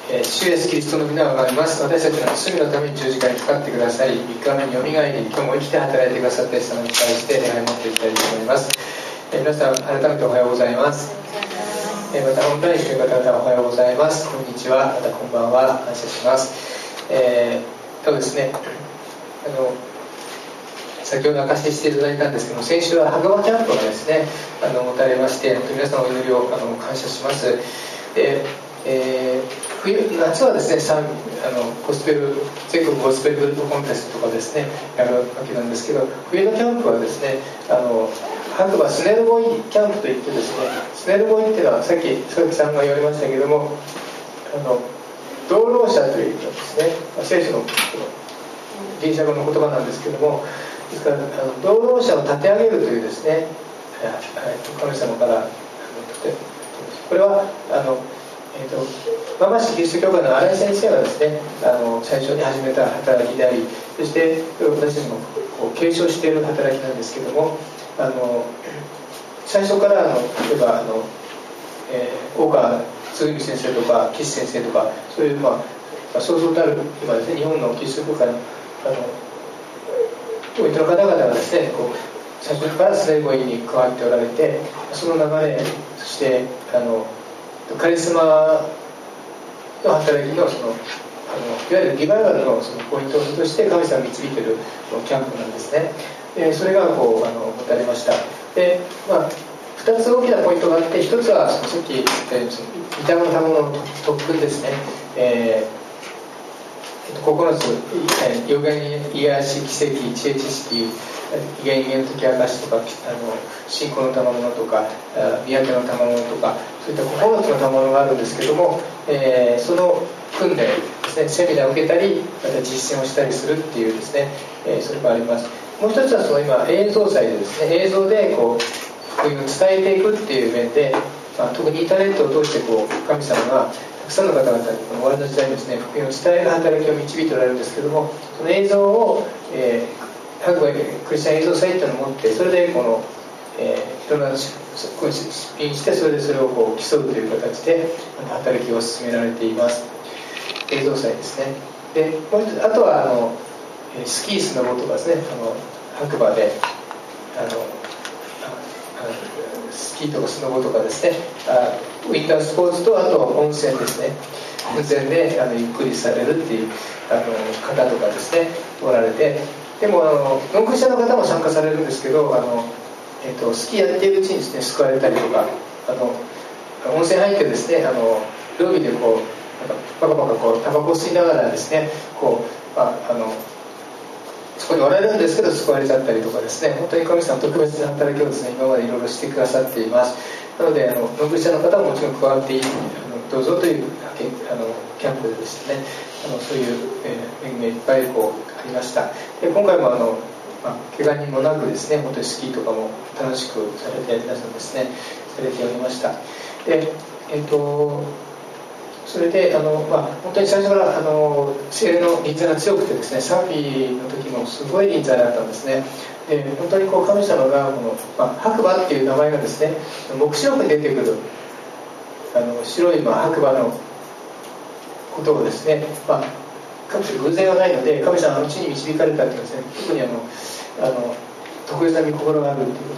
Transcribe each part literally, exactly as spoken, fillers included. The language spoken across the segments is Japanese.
えー、主イエスキリストの皆をあがめます。私たちの罪のために十字架にかかってくださり、みっかめによみがえり、今日も生きて働いてくださったイエス様に対して願いを持っていきたいと思います。えー、皆さん改めておはようございます。えー、またオンラインしている方々おはようございます。こんにちは、またこんばんは、感謝します。えー、そうですね、あの先ほど明かししていただいたんですけども、先週は白馬キャンプがですねあの持たれまして、皆さんお祈りをあの感謝します。でえー、冬夏はですねあのゴスペル全国ゴスペルグループコンテストとかですねやるわけなんですけど、冬のキャンプはですねあの白馬スネルボイキャンプといってですね、スネルボイっていうのはさっき佐々木さんが言われましたけども、あの道路者というですね、聖書のギリシャ語の言葉なんですけども、ですからあの道路者を立て上げるというですね神様からこれはあのえーと、馬橋キリスト教会の新井先生がですねあの最初に始めた働きであり、そして私たちもこう継承している働きなんですけども、あの最初からあの例えばあの、えー、大川鶴見先生とか岸先生とかそういう、まあ、そうそうたる今ですね日本のキリスト教会のあの統一の方々がですねこう最初からスネルボイに加わっておられて、その流れ、そしてあのカリスマの働きのそのあのいわゆるリバイバルのそのポイントとして神様が導いているキャンプなんですね。でそれがこうあの持たれました。で、まあ、ふたつ大きなポイントがあって、ひとつはそのさっき言ったように御霊の賜物の特訓ですね。えーここのつ予言、癒し、奇跡、知恵知識、異言異言の解き明かしとか、あの信仰の賜物とか見分けの賜物とか、そういったここのつの賜物があるんですけども、えー、その訓練ですね、セミナーを受けたりまた実践をしたりするっていうですね、えー、それもあります。もう一つはその今映像祭でですね、映像でこう福音を伝えていくっていう面で、まあ、特にインターネットを通してこう神様がたくさんの方々にこの終わりの時代にですね福音を伝える働きを導いておられるんですけども、その映像を、えー、白馬クリスチャン映像サイトを持って、それでこの、えー、いろんな出品して、それでそれをこう競うという形で働きを進められています。映像祭ですね。でもう一つ、あとはあのスキースノボとかですね、あの白馬であのスキーとかスノボとかですね、あウィンタースポーツと、あと温泉ですね、温泉であのゆっくりされるっていうあの方とかですねおられて、でもあのノンクリスチャンの方も参加されるんですけど、あの、えー、とスキーやっているうちにですね救われたりとか、あの温泉入ってですねあのロビーでこうなんかパカパカこうタバコを吸いながらですねこうああのそこにおられるんですけど救われちゃったりとかですね、本当に神様特別な働きをですね今までいろいろしてくださっています。なのであのノンクリスチャンの方ももちろん加わっていいあのどうぞというあのキャンプでですね、あのそういう、えー、面がいっぱいこうありました。で今回もあの、まあ、怪我人もなくですね、本当にスキーとかも楽しくされて皆さんですねされておりました。でえっ、ー、とそれであの、まあ、本当に最初からあの精霊の臨在が強くてですね、サーフィーの時もすごい臨在だったんですね。で本当にこう神様がこの、まあ、白馬っていう名前がですね黙示録に出てくるあの白い、まあ、白馬のことをですね、まあ、神様偶然はないので神様のうちに導かれたっていうですね、特にあのあの特別な御心があるっていうこと、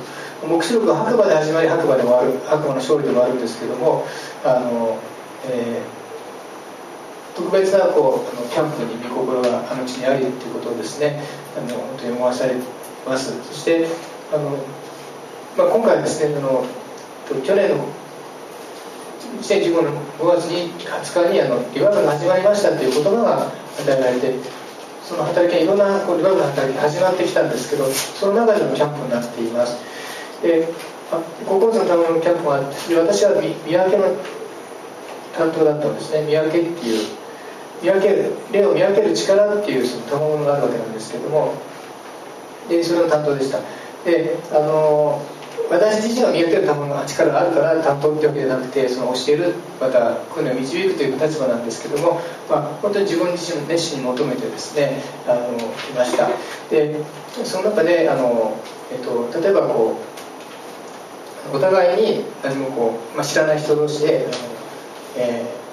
黙示録は白馬で始まり白馬でもある、白馬の勝利でもあるんですけども、あの、えー特別なこうあのキャンプに御心があの地にありということをですねあの本当に思わされます。そしてあの、まあ、今回ですねあの去年のにせんじゅうごねんごがつはつかにあのリバイバルが始まりましたという言葉が与えられて、その働きはいろんなこうリバイバルの働きが始まってきたんですけど、その中でのキャンプになっています。でここのためのキャンプがあって、私は見分けの担当だったんですね。見分けっていう見分ける霊を見分ける力っていうその賜物があるわけなんですけども、でそれの担当でした。であの私自身が見分ける賜物が力があるから担当ってわけじゃなくて、その教えるまた訓練を導くという立場なんですけども、まあ、本当に自分自身の熱心に求めてですねあのいました。でその中であの、えっと、例えばこうお互いに何もこう、まあ、知らない人同士であの、えー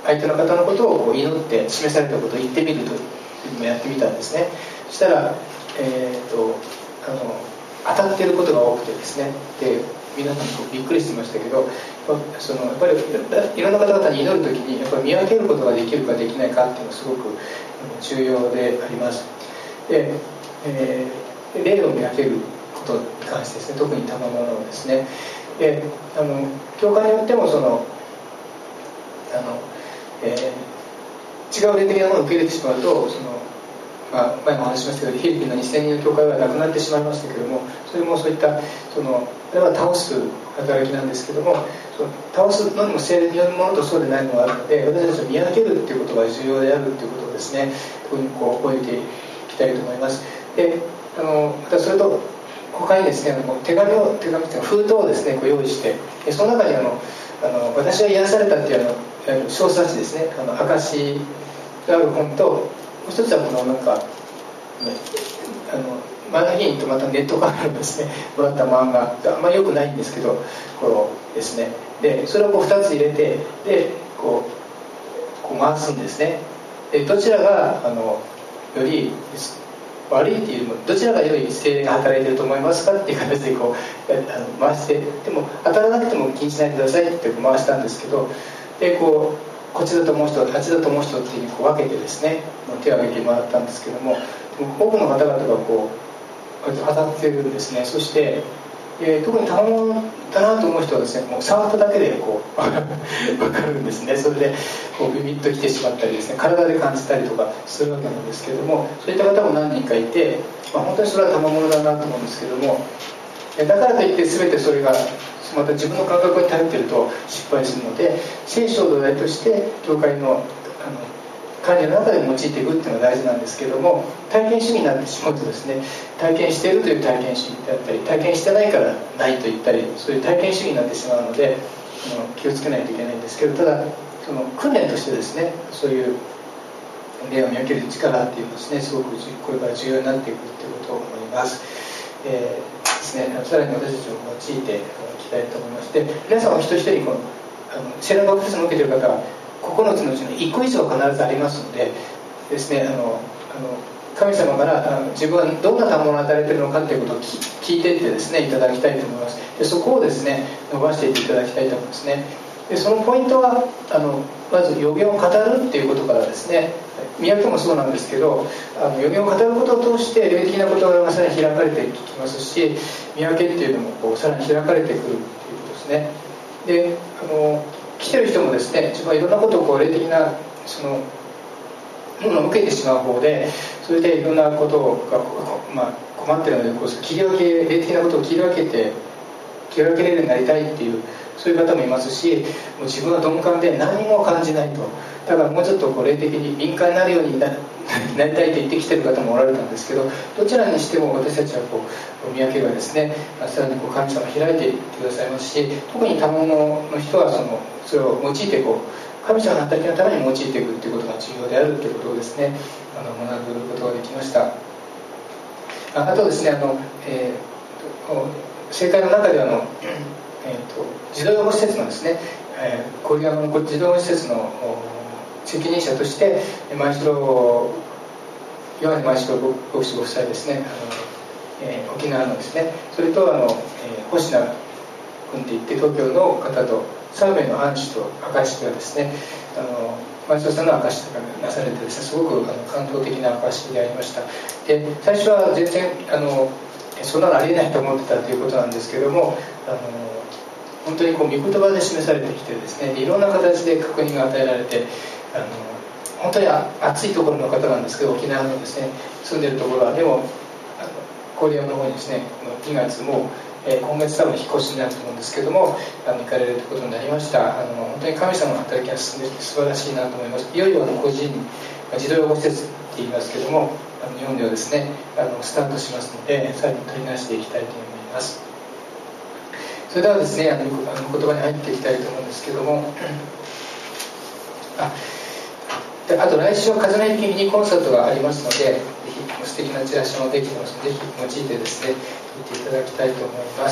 相手の方のことをこう祈って示されたことを言ってみるというのをやってみたんですね。そしたら、えー、とあの当たっていることが多くてですね、で皆さんこうびっくりしてましたけど、そのやっぱりいろんな方々に祈るときにやっぱり見分けることができるかできないかっていうのがすごく重要であります。で、えー、霊を見分けることに関してですね、特に賜物をですね、であの教会によってもそのあの、えー、違う霊的なものを受け入れてしまうと、その、まあ、前も話しましたけどフィリピンのにせんにんの教会はなくなってしまいましたけども、それもそういったそのあれは倒す働きなんですけども、その倒すのにも聖霊によるものとそうでないものがあるので、私たちを見分けるということが重要であるということをですね、特にこう覚えていきたいと思います。であのまたそれと他にですね、あの手紙を手紙というか封筒をですねこう用意して、でその中にあのあの私は癒されたっていうあの小冊子ですね、あの証がある本と、もう一つはこのなんかあの前の日にとまたネットからのですねもらった漫画があんまり良くないんですけど、こうですね、でそれをこうふたつ入れて、でこうこう回すんですね。でどちらがあのより悪いっていうよりもどちらがより聖霊が働いていると思いますかっていう形でこうあの回して、でも当たらなくても気にしないでくださいって回したんですけど、でこうこっちだと思う人、あっちだと思う人っていうふうにこう分けてですね手を挙げてもらったんですけども、多くの方々がこう当たってるんですね。そして、えー、特に賜物だなと思う人はですね、もう触っただけでこう分かるんですね。それでこうビビッときてしまったりですね、体で感じたりとかするわけなんですけれども、そういった方も何人かいて、まあ、本当にそれは賜物だなと思うんですけども、だからといって全てそれがまた自分の感覚に頼っていると失敗するので、聖書を土台として教会のあの管理の中で用いていくっていうのが大事なんですけども、体験主義になってしまうとですね、体験しているという体験主義であったり、体験してないからないと言ったり、そういう体験主義になってしまうので、あの気をつけないといけないんですけど、ただその訓練としてですね、そういう霊を見分ける力っていうのはですね、すごくこれから重要になっていくということを思います。えーですね、さらに私たちを用いていきたいと思いまして、皆さんお一人一人このあの聖霊バプテスマを受けている方はここのつのうちのいっこ以上必ずありますのでですね、あのあの神様からあの自分はどんな賜物を与えているのかということを聞いていってですねいただきたいと思います。でそこをですね伸ばしていっていただきたいと思いますね。でそのポイントはあのまず予言を語るっていうことからですね、見分けもそうなんですけど、あの予言を語ることを通して霊的な言葉がさらに開かれていきますし、見分けっていうのもこうさらに開かれてくるっていうことですね。であの来てる人もですね、自分はいろんなことをこう霊的なそのものを受けてしまう方で、それでいろんなことが、まあ、困っているのでこう切り分け霊的なことを切り分けて切り分けれるようになりたいっていうそういう方もいますし、もう自分は鈍感で何も感じないと、だからもうちょっとこう霊的に敏感になるように な, なりたいと言ってきてる方もおられたんですけど、どちらにしても私たちはこう見分けがですね、さらにこう神様開いていってくださいますし、特に賜物の人はそのそれを用いてこう神様の働きのために用いていくということが重要であるということをですね、あの学ぶことができました。あ, あとですね、あの、えー、正解の中ではのえー、と児童養護施設のですね、えー、コリアの児童養護施設の責任者として前城ヨハネ前城牧師ご夫妻ですね、あの、えー、沖縄のですね、それとあの、えー、星名君っていって東京の方とさん名の安氏と明石がですね、あの前城さんの明石とかなされてですね、すごくあの感動的な明石でありました。で最初は全然あのそんなのありえないと思ってたということなんですけども、あの本当にこう御言葉で示されてきてですね、いろんな形で確認が与えられて、あの本当に暑いところの方なんですけど、沖縄のですね住んでるところはでもあの郡山の方にですねにがつも、えー、今月多分引っ越しになると思うんですけども、あの行かれるということになりました。あの本当に神様の働きが進んで素晴らしいなと思います。いよいよあの個人児童養護施設って言いますけども、あの日本ではですねあのスタートしますので、さらに取り出していきたいと思います。それではですね、あの言葉に入っていきたいと思うんですけども、あ, であと来週は風の駅ミニコンサートがありますので、ぜひ素敵なチラシもできてますので、ぜひ用いてですね見ていただきたいと思います。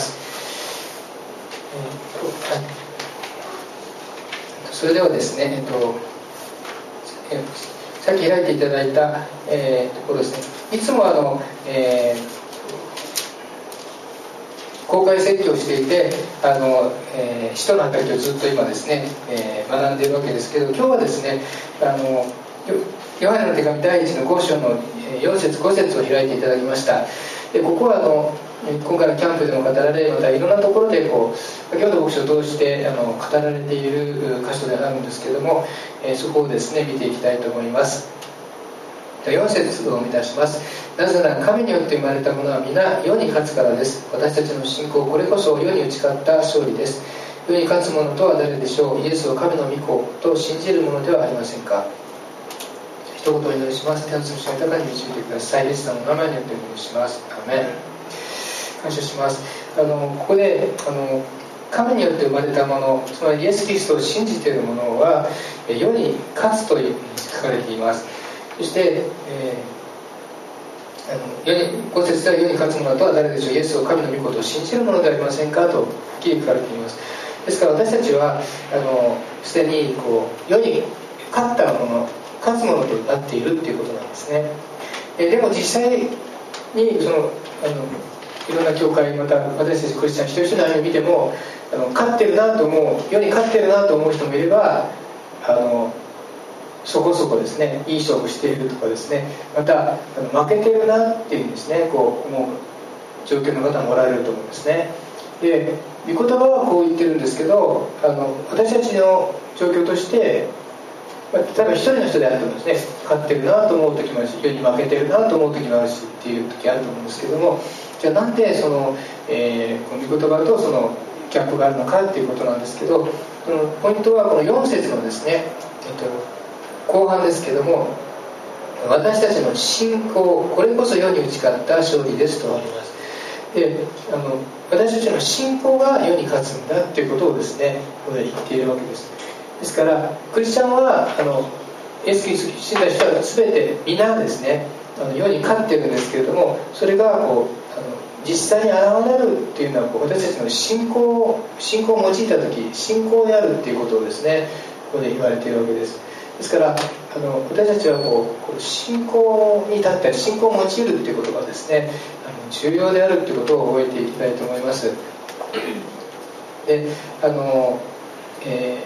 えーとはい、それではですね、えっとえさっき開いていただいた、えー、ところですね。いつもあの、えー公開説教していて、あの、えー、使徒の働きをずっと今ですね、えー、学んでいるわけですけど、今日はですね、あのヨハネの手紙第一のご章のよん節ご節を開いていただきました。でここはあの今回のキャンプでも語られ、またいろんなところでこう先ほど牧師を通してあの語られている箇所であるんですけれども、えー、そこをですね見ていきたいと思います。よん節をお見出します。なぜなら神によって生まれたものは皆世に勝つからです。私たちの信仰、これこそ世に打ち勝った勝利です。世に勝つ者とは誰でしょう。イエスを神の御子と信じる者ではありませんか。一言お祈りします。手をつぶし豊かに導いてください。イエス様の名前によってお祈りします。アーメン。感謝します。あのここであの神によって生まれたもの、つまりイエス・キリストを信じている者は世に勝つというふうに書かれています。そして、えー、あの世にご節では世に勝つ者とは誰でしょう。イエスを神の御子と信じる者ではありませんかとはっきり書かれています。ですから私たちはあのすでにこう世に勝った者、勝つ者となっているということなんですね。えでも実際にそのあのいろんな教会、また私たちクリスチャン一人一人の歩みを見ても、あの勝ってるなと思う、世に勝ってるなと思う人もいれば、あのそこそこですね、いい勝負しているとかですね、またあの負けてるなっていうですね、こう思う状況の方もおられると思うんですね。で、御言葉はこう言ってるんですけど、あの私たちの状況として、まあ、例えば一人の人であってもですね、勝ってるなと思う時もあるし、世に負けてるなと思う時もあるしっていう時あると思うんですけども、じゃあなんでその、えー、この御言葉とそのギャップがあるのかっていうことなんですけど、そのポイントはこのよん節のですね、えっと後半ですけども、私たちの信仰、これこそ世に打ち勝った勝利ですとあります。で、あの私たちの信仰が世に勝つんだということをですね、ここで言っているわけです。ですからクリスチャンはあのイエス・キリストを信じた人は全て皆ですね、あの世に勝っているんですけれども、それがこうあの実際に現れるっていうのはこう私たちの信仰信仰を用いた時、信仰であるっていうことをですね、ここで言われているわけです。ですからあの私たちはこうこう信仰に立ったり信仰を用いるということがですね、あの重要であるということを覚えていきたいと思います。で、あの、え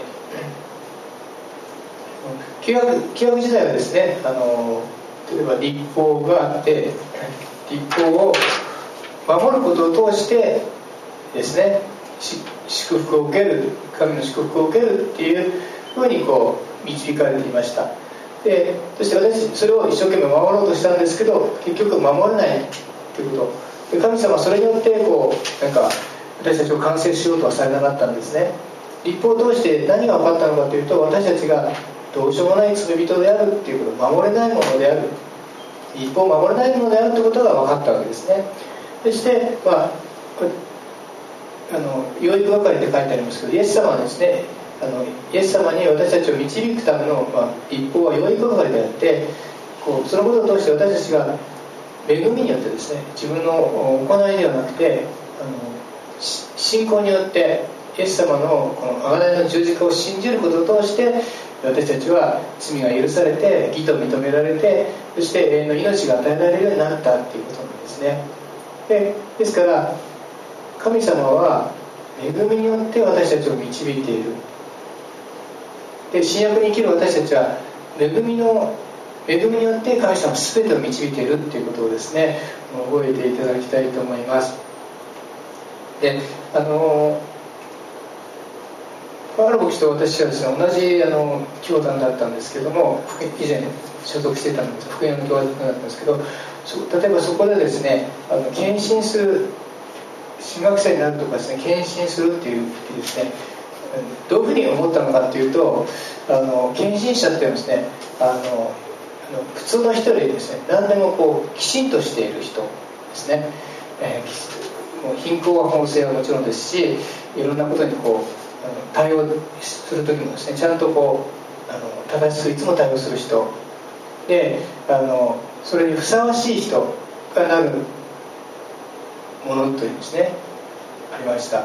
ー、旧約、旧約時代はですね、あの例えば律法があって、律法を守ることを通してですね、祝福を受ける、神の祝福を受けるっていうふうにこう導かれていました。で、そして私それを一生懸命守ろうとしたんですけど、結局守れないということで、神様はそれによってこうなんか私たちを完成しようとはされなかったんですね。律法を通して何が分かったのかというと、私たちがどうしようもない罪人であるっていうこと、守れないものである、律法を守れないものであるということが分かったわけですね。そして、まあ、あの養育係って書いてありますけど、イエス様はですね、あのイエス様に私たちを導くための、まあ、律法は養育係であって、こうそのことを通して私たちが恵みによってですね、自分の行いではなくて、あの信仰によってイエス様のこの贖いの十字架を信じることを通して、私たちは罪が許されて、義と認められて、そして永遠の命が与えられるようになったということなんですね。で、ですから神様は恵みによって私たちを導いている。で、新約に生きる私たちは恵みの恵みによって神様は全てを導いているということをですね、覚えていただきたいと思います。で、あのある牧師と私はですね、同じあの教団だったんですけども、以前所属していたんです、福音の教団だったんですけど、例えばそこでですね、あの献身する、神学生になるとかですね、献身するっていう時ですね、どういうふうに思ったのかというと、あの献身者っていうのはですね、あのあの普通の人よりですね、何でもこうきちんとしている人ですね、えー、もう貧困は法制はもちろんですし、いろんなことにこうあの対応する時もですね、ちゃんとこうあの正しくいつも対応する人で、あのそれにふさわしい人がなるものというですね、ありました。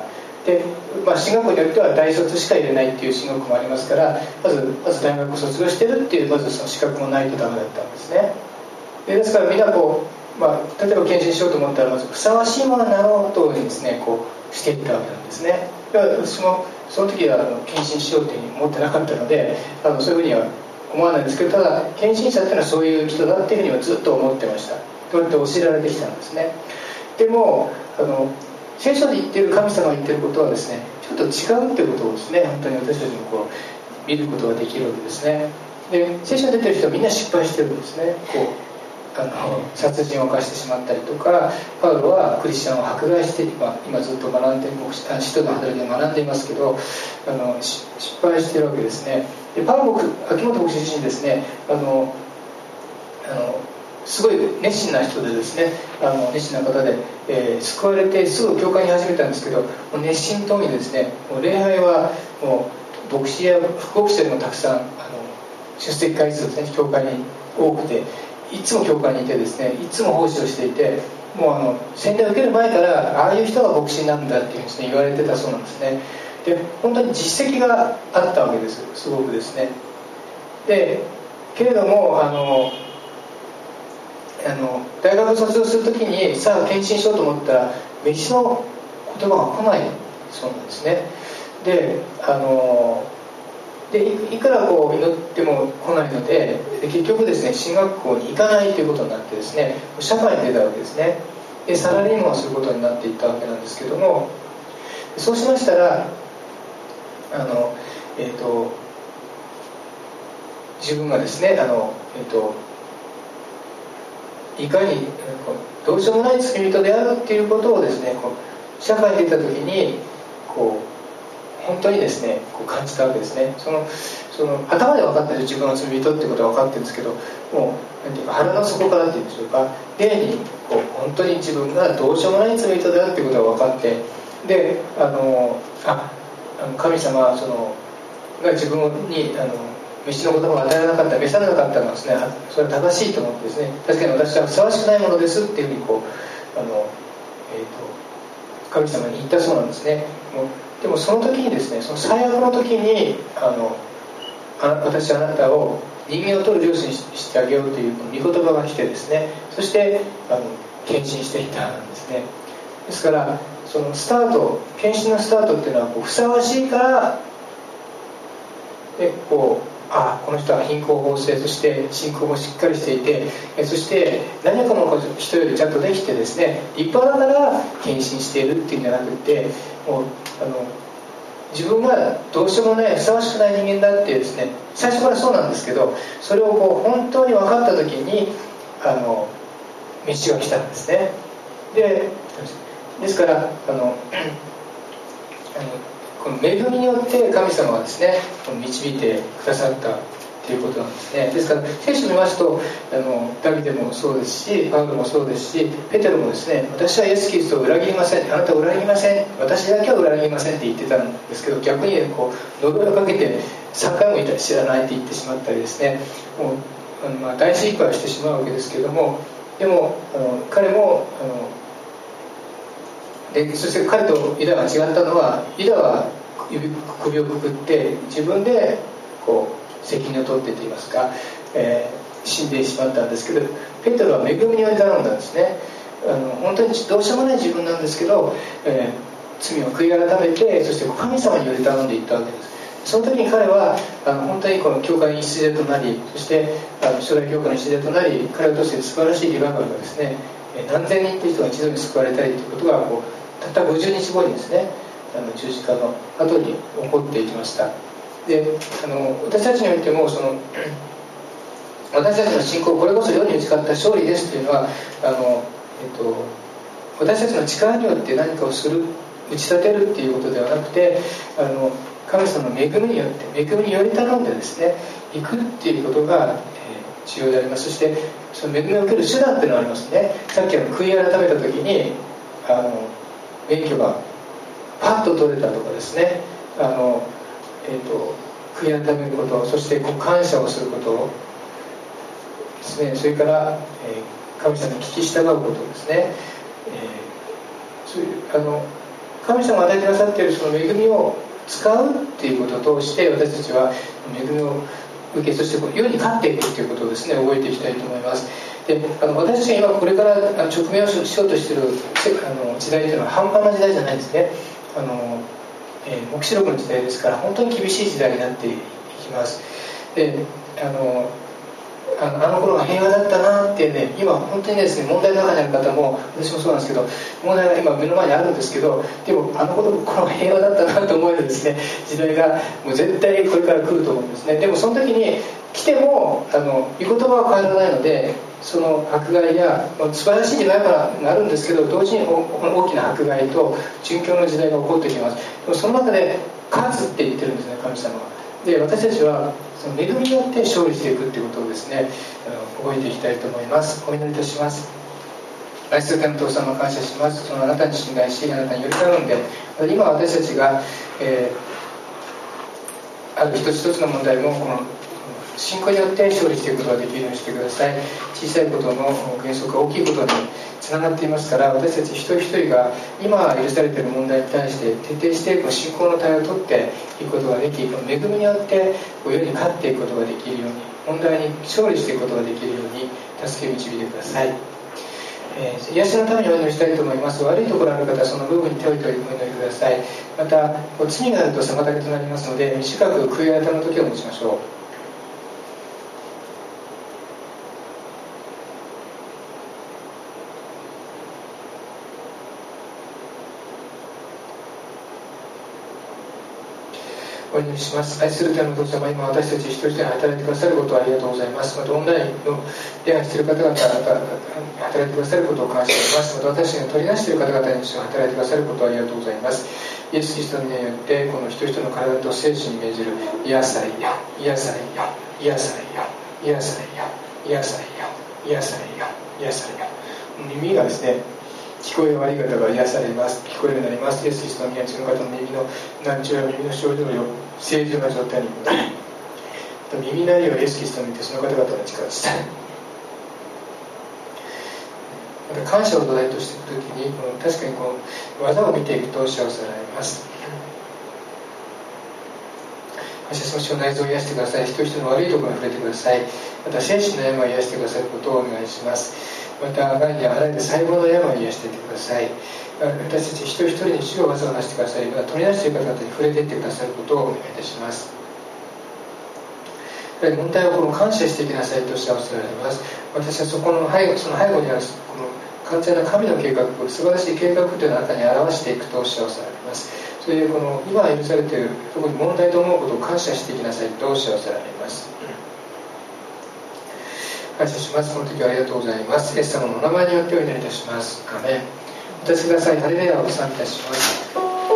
で、まあ、進学校によっては大卒しか入れないっていう進学校もありますから、まずまず大学を卒業してるっていうまずその資格もないとダメだったんですね。でですからみんなこう、まあ、例えば献身しようと思ったらまずふさわしいものになろうとですねこうしていったわけなんですね。だから私もその時はあの献身しようというふうに思ってなかったので、あのそういうふうには思わないんですけど、ただ献身者っていうのはそういう人だっていうふうにはずっと思ってました。そうやって教えられてきたんですね。でもあの聖書で言っている神様が言っていることはですね、ちょっと違うってことをですね、本当に私たちもこう見ることができるわけですね。で聖書に出てる人はみんな失敗してるんですね。こうあの殺人を犯してしまったりとか、パウロはクリスチャンを迫害して、今、今ずっと学んで使徒の働きで学んでいますけど、あの失敗しているわけですね。でパウロ秋元牧師自身ですね、あのあのすごい熱心な人でですね、あの熱心な方で、えー、救われてすぐ教会に始めたんですけど、もう熱心とにですね、もう礼拝はもう牧師や副牧師よりもたくさんあの出席回数ですね、教会に多くて、いつも教会にいてですね、いつも奉仕をしていて、もうあの洗礼を受ける前からああいう人が牧師になるんだっていうふうにですね、言われてたそうなんですね。で本当に実績があったわけです、すごくですね。でけれどもあのあの大学を卒業するときにさあ献身しようと思ったら飯の言葉が来ないそうなんですね。であので い, いくらこう祈っても来ないので、で結局ですね進学校に行かないということになってですね、社会に出たわけですね。でサラリーマンをすることになっていったわけなんですけども、そうしましたらあの、えー、と自分がですねあの、えー、といかにどうしようもない罪人であるっていうことをですねこう社会に出た時にこう本当にですねこう感じたわけですね。そのその頭で分かってる自分の罪人ってことは分かってるんですけど、もうなんていうか腹の底からっていうんでしょうか、霊にこう本当に自分がどうしようもない罪人であるってことが分かって、であのああの神様はそのが自分にあの飯の言葉を与えなかった、召されなかったのはですね、それは正しいと思ってですね、確かに私はふさわしくないものですっていうふうにこうあの、えー、と神様に言ったそうなんですね。もうでもその時にですね、その最悪の時にあのあ私はあなたを人間を取る領主にしてあげようという御言葉が来てですね、そしてあの献身していったんですね。ですからそのスタート、献身のスタートっていうのはこうふさわしいからでこうあこの人は貧困法制、そして信仰もしっかりしていて、そして何かの人よりちゃんとできてですね立派だから献身しているっていうんじゃなくて、もうあの自分がどうしようもないふさわしくない人間だっていうですね、最初からそうなんですけど、それをこう本当に分かった時にあの道が来たんですね。でですからあのあのこの恵みによって神様がですね導いてくださったということなんですね。ですから聖書を見ますとあのダビデもそうですし、パウロもそうですし、ペテロもですね、私はイエス・キリストを裏切りません、あなたを裏切りません、私だけは裏切りませんって言ってたんですけど、逆にこう呪いをかけてさんかいも言ったら知らないって言ってしまったりですね、もうあの、まあ、大失敗してしまうわけですけれども、でもあの彼もあのでそして彼とユダが違ったのは、ユダは首をくくって自分でこう責任を取ってといいますか、えー、死んでしまったんですけど、ペテロは恵みにより頼んだんですね。あの本当にどうしようもない自分なんですけど、えー、罪を悔い改めて、そして神様により頼んでいったわけです。その時に彼はあの本当にこの教会に礎となり、そしてあの初代教会の礎となり、彼を通して素晴らしいリバイバルがですね、何千人という人が一度に救われたりということがこうたったごじゅうにちごにですね、あの十字架の後に起こっていきました。であの私たちにおいてもその私たちの信仰、これこそ世に打ち勝った勝利ですというのはあの、えっと、私たちの力によって何かをする、打ち立てるっていうことではなくて、あの神様の恵みによって恵みにより頼んでですね行くっていうことが、えー、重要であります。そしてその恵みを受ける手段っていうのがありますね。さっきの悔い改めた時にあの免許がパッと取れたとかですね、あの、えー、と悔い改めること、そしてこう感謝をすることですね、それから、えー、神様に聞き従うことですね、えー、そういうあの神様が与えてくださっているその恵みを使うっていうことを通して私たちは恵みを受け、そしてこの世に勝っていくっていうことをですね覚えていきたいと思います。であの私たちが今これから直面をしようとしているあの時代というのは半端な時代じゃないですね。あの、えー、黙示録の時代ですから本当に厳しい時代になっていきます。であのあのあの頃が平和だったなってね、今本当にですね問題の中にある方も私もそうなんですけど問題が今目の前にあるんですけど、でもあの頃が平和だったなと思えるですね時代がもう絶対これから来ると思うんですね。でもその時に来てもあの御言葉は変わらないので、その迫害や素晴らしい時代があるんですけど同時に大きな迫害と殉教の時代が起こってきます。でもその中で勝つって言ってるんですね神様は。で私たちはその恵みによって勝利していくということをですね覚えていきたいと思います。お祈りいたします。愛する天の父様感謝します。そのあなたに信頼しあなたにより頼んで今私たちが、えー、ある一つ一つの問題もこの信仰によって勝利していくことができるようにしてください。小さいことの原則が大きいことにつながっていますから、私たち一人一人が今許されている問題に対して徹底してこの信仰の対応を取っていくことができ、この恵みによって世に勝っていくことができるように、問題に勝利していくことができるように助け導いてください。えー、癒しのためにお祈りしたいと思います。悪いところある方はその部分に手を置いてお祈りください。また罪があると妨げとなりますので短く悔い改めの時を持ちましょう。お祈りします。愛する天の父様、今私たち一人一人働いてくださることをありがとうございます。またオンラインの礼拝している方々が働いてくださることを感謝します。また私が取り出している方々に働いてくださることをありがとうございます。イエス・キリストの名によってこの一人一人の体と精神に命じる癒されよ、癒されよ、癒されよ、癒されよ、癒されよ、癒されよ、癒されよ。耳がですね聞こえが悪い方が癒されます。聞こえるようになります。イエス・キリストの宮地の方の耳の難聴や耳の症状を正常な状態に耳鳴りをイエス・キリストを見てその方々の力を伝える。また感謝を土台としていくときにこの確かにこの技を見ていくと幸せられます。感謝しましょう。内臓を癒してください。一人一人の悪いところに触れてください。また精神の病を癒してくださることをお願いします。またがんや腹で細胞の病を癒していってください。私たち一人一人に主を技をなしてください。また取り出している方々に触れていってくださることをお願いいたします。問題をこの感謝していきなさいとしておっしゃられます。私はそこの背後、その背後にあるこの完全な神の計画、素晴らしい計画というのをあなたに表していくとおっしゃられます。それでこの今許されている特に問題と思うことを感謝していきなさいとおっしゃられます。感謝します。この時はありがとうございます。イエス様のお名前によってお祈りいたします。アメン。お立ちください。ハレルヤをお賛美いたします。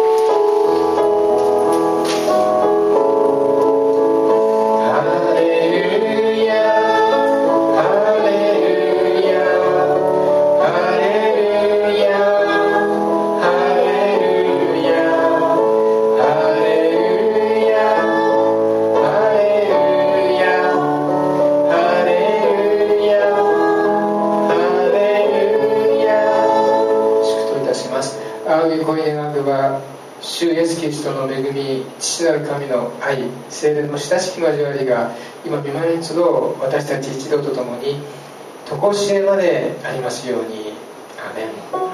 主イエスキリストの恵み、父なる神の愛、聖霊の親しき交わりが今御前に集う私たち一同とともに常しえまでありますように。アーメン。